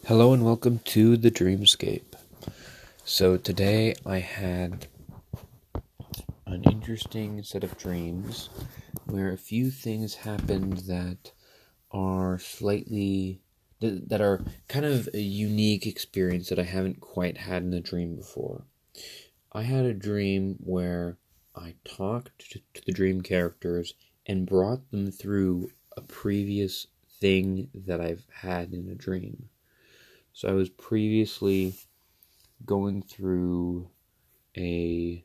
Hello and welcome to the Dreamscape. So today I had an interesting set of dreams where a few things happened that are that are kind of a unique experience that I haven't quite had in a dream before. I had a dream where I talked to the dream characters and brought them through a previous thing that I've had in a dream. So I was previously going through I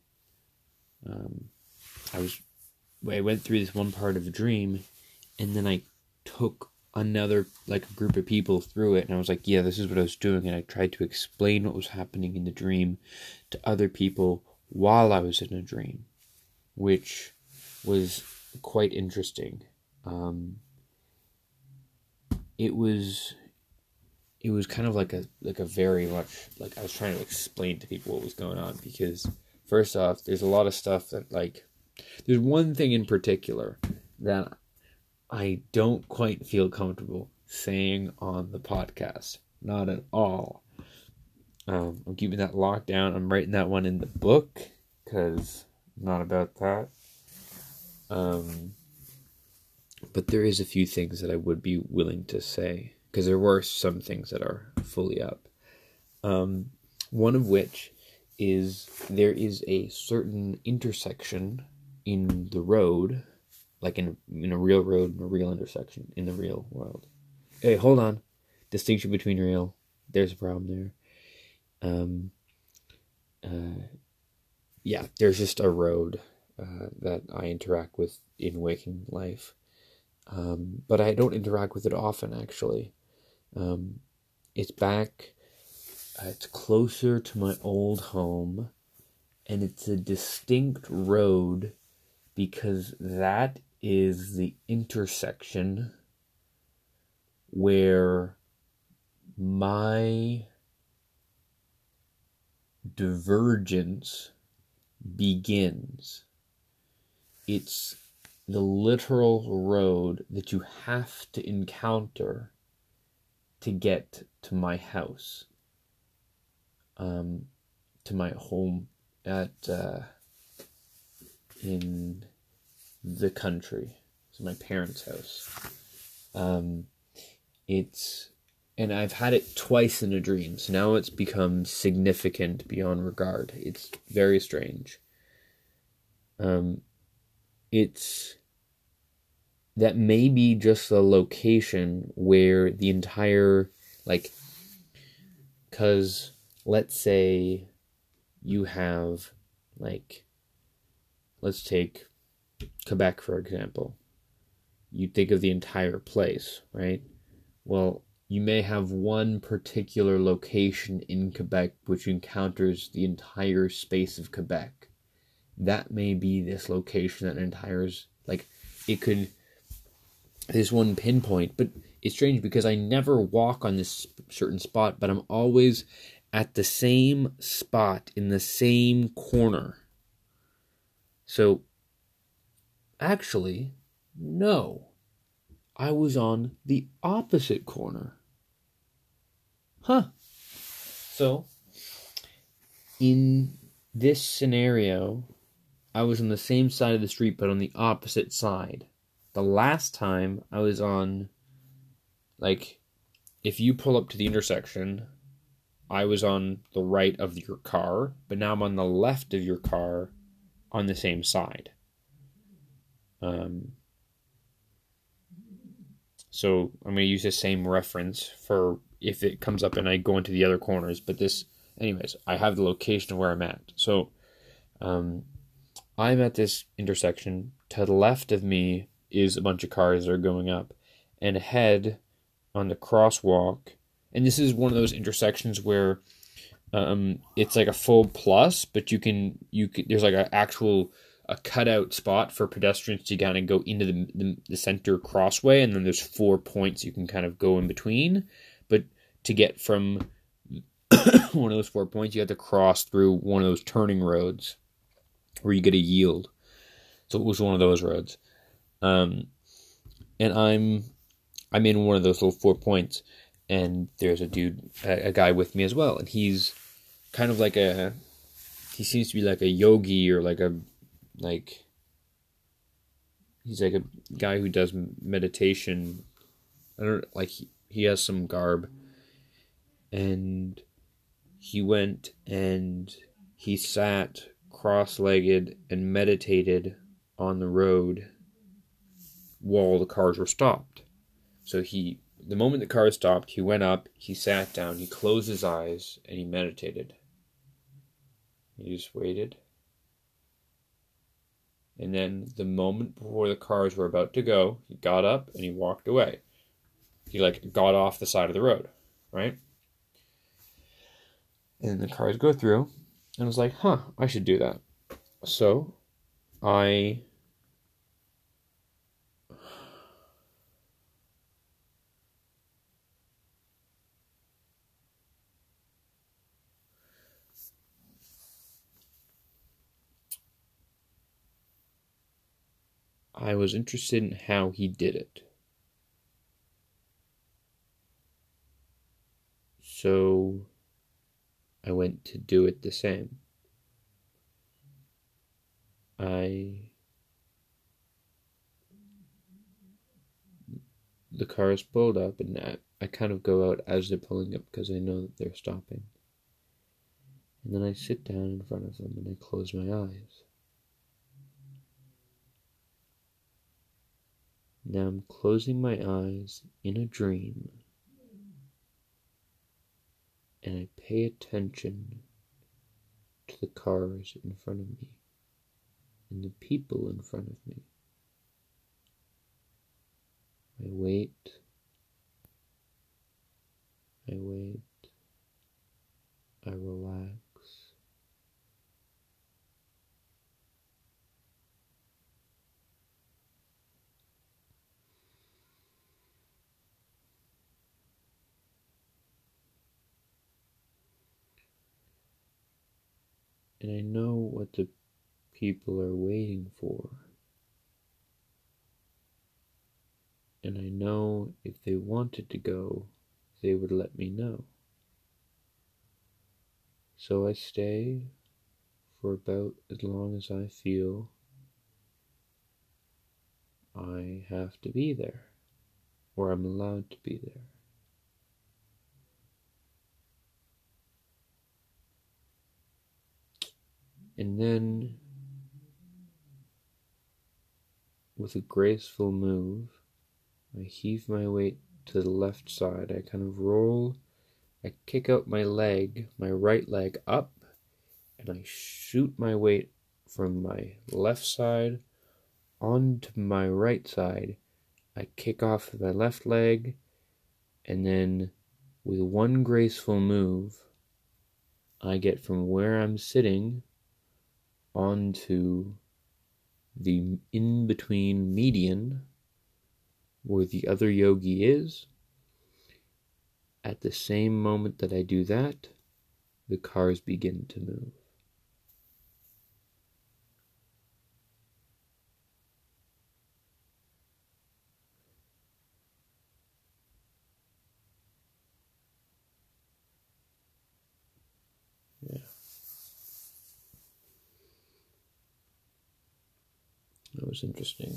went through this one part of the dream, and then I took another, a group of people through it, and I was like, yeah, this is what I was doing, and I tried to explain what was happening in the dream to other people while I was in a dream, which was quite interesting. It was kind of like a very much, I was trying to explain to people what was going on, because first off, there's a lot of stuff that, there's one thing in particular that I don't quite feel comfortable saying on the podcast. Not at all. I'm keeping that locked down. I'm writing that one in the book, because I'm not about that. But there is a few things that I would be willing to say, because there were some things that are fully up. One of which is there is a certain intersection in the road, like in a real road, in a real intersection in the real world. Hey, hold on. Distinction between real. There's a problem there. There's just a road that I interact with in waking life. But I don't interact with it often, actually. It's closer to my old home, and it's a distinct road because that is the intersection where my divergence begins. It's the literal road that you have to encounter to get to my house, to my home in the country. So my parents' house. And I've had it twice in a dream, so now it's become significant beyond regard. It's very strange. That may be just the location where the entire, because let's say you have, let's take Quebec, for example. You think of the entire place, right? Well, you may have one particular location in Quebec which encounters the entire space of Quebec. That may be this location that entires, this one pinpoint, but it's strange because I never walk on this certain spot, but I'm always at the same spot in the same corner. So, actually, no. I was on the opposite corner. So, in this scenario, I was on the same side of the street, but on the opposite side. The last time I was on, if you pull up to the intersection, I was on the right of your car, but now I'm on the left of your car on the same side. So I'm going to use the same reference for if it comes up and I go into the other corners, but I have the location of where I'm at. So, I'm at this intersection. To the left of me is a bunch of cars that are going up, and ahead on the crosswalk, and this is one of those intersections where it's like a full plus, but you can there's a cutout spot for pedestrians to kind of go into the center crossway, and then there's 4 points you can kind of go in between, but to get from one of those 4 points, you have to cross through one of those turning roads where you get a yield. So it was one of those roads. And I'm in one of those little 4 points, and there's a guy with me as well, and he's kind of like he seems to be like a yogi or he's like a guy who does meditation. I don't like he has some garb, and he went and he sat cross-legged and meditated on the road while the cars were stopped. So the moment the car stopped, he went up, he sat down, he closed his eyes, and he meditated. He just waited. And then the moment before the cars were about to go, he got up and he walked away. He got off the side of the road, right? And the cars go through, and I was like, I should do that. So I was interested in how he did it. So I went to do it the same. The cars pulled up, and I kind of go out as they're pulling up because I know that they're stopping. And then I sit down in front of them and I close my eyes. Now I'm closing my eyes in a dream, and I pay attention to the cars in front of me and the people in front of me. I wait. I relax. And I know what the people are waiting for. And I know if they wanted to go, they would let me know. So I stay for about as long as I feel I have to be there, or I'm allowed to be there. And then, with a graceful move, I heave my weight to the left side. I kind of roll, I kick out my right leg up, and I shoot my weight from my left side onto my right side. I kick off my left leg, and then with one graceful move, I get from where I'm sitting onto the in-between median where the other yogi is. At the same moment that I do that, the cars begin to move. Yeah. That was interesting.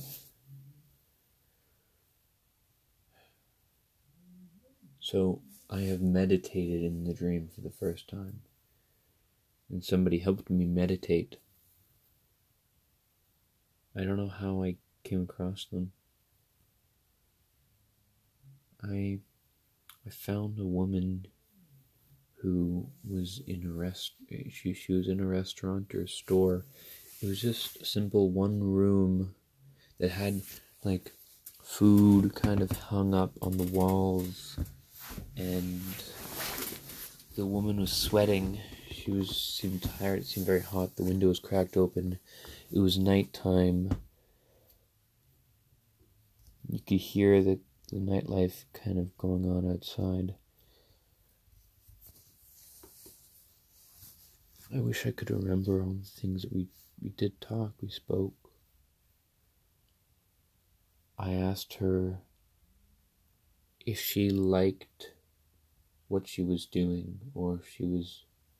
So I have meditated in the dream for the first time, and somebody helped me meditate. I don't know how I came across them. I found a woman who was in she was in a restaurant or a store. It was just a simple one room that had food kind of hung up on the walls, and the woman was sweating. She seemed tired. It seemed very hot. The window was cracked open. It was nighttime. You could hear the nightlife kind of going on outside. I wish I could remember all the things that we did talk, we spoke. I asked her if she liked what she was doing, or if she was...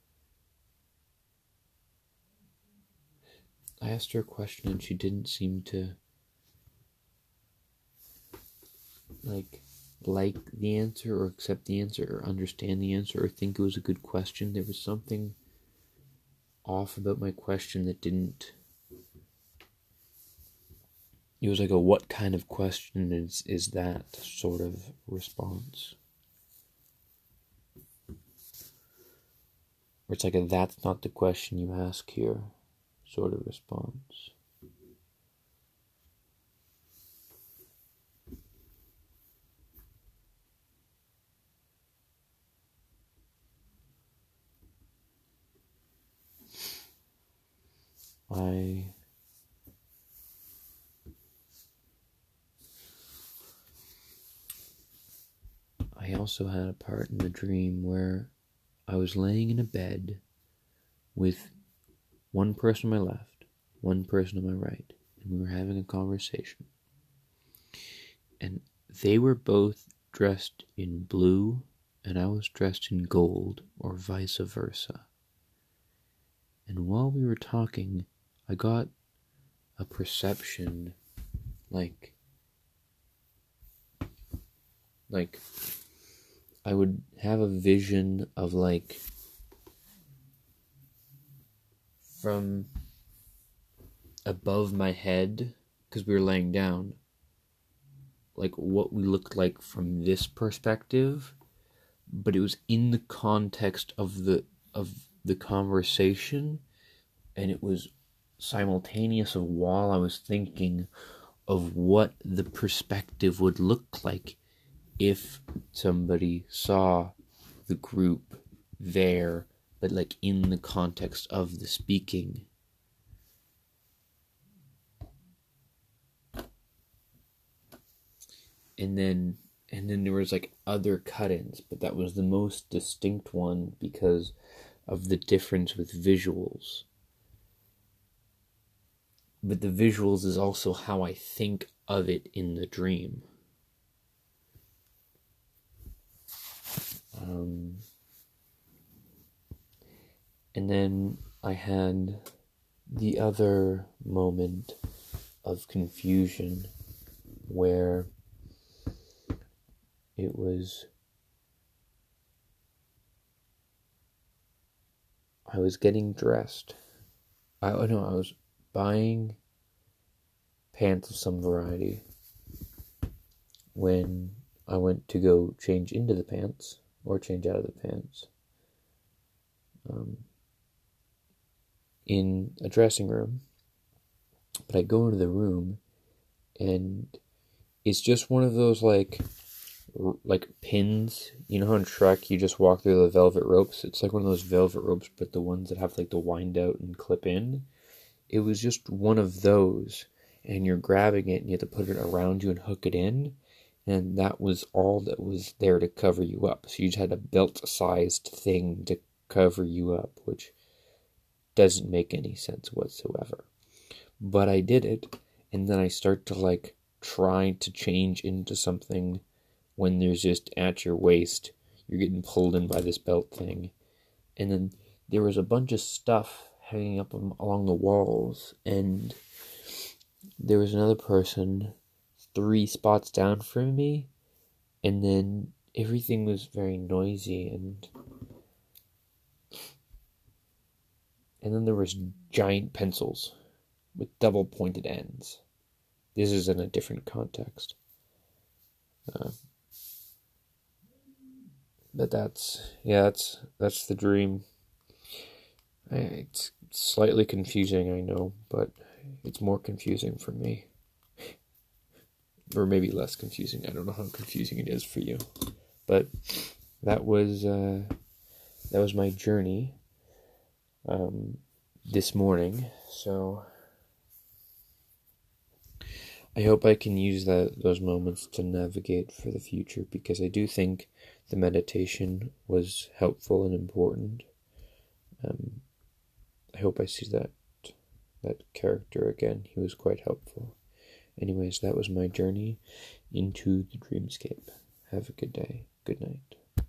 I asked her a question and she didn't seem to like the answer or accept the answer or understand the answer or think it was a good question. There was something off about my question that didn't... It was like a what kind of question is that sort of response. Or it's like a that's not the question you ask here sort of response. I also had a part in the dream where I was laying in a bed with one person on my left, one person on my right, and we were having a conversation. And they were both dressed in blue, and I was dressed in gold, or vice versa. And while we were talking, I got a perception like I would have a vision of like from above my head, because we were laying down, like what we looked like from this perspective, but it was in the context of the conversation, and it was simultaneous of while I was thinking of what the perspective would look like if somebody saw the group there, but like in the context of the speaking. And then there was like other cut-ins, but that was the most distinct one because of the difference with visuals. But the visuals is also how I think of it in the dream. And then I had the other moment of confusion where it was... I was getting dressed. I was buying pants of some variety when I went to go change into the pants or change out of the pants in a dressing room. But I go into the room and it's just one of those like pins. You know how in Shrek you just walk through the velvet ropes? It's like one of those velvet ropes, but the ones that have like the wind out and clip in. It was just one of those, and you're grabbing it and you have to put it around you and hook it in, and that was all that was there to cover you up. So you just had a belt-sized thing to cover you up, which doesn't make any sense whatsoever. But I did it, and then I start to like try to change into something when there's just at your waist, you're getting pulled in by this belt thing. And then there was a bunch of stuff hanging up along the walls, and there was another person 3 spots down from me, and then everything was very noisy, and then there was giant pencils with double pointed ends. This is in a different context. But that's the dream. It's slightly confusing, I know, but it's more confusing for me. Or maybe less confusing. I don't know how confusing it is for you. But that was my journey this morning. So I hope I can use those moments to navigate for the future, because I do think the meditation was helpful and important. I hope I see that character again. He was quite helpful. Anyways, that was my journey into the dreamscape. Have a good day. Good night.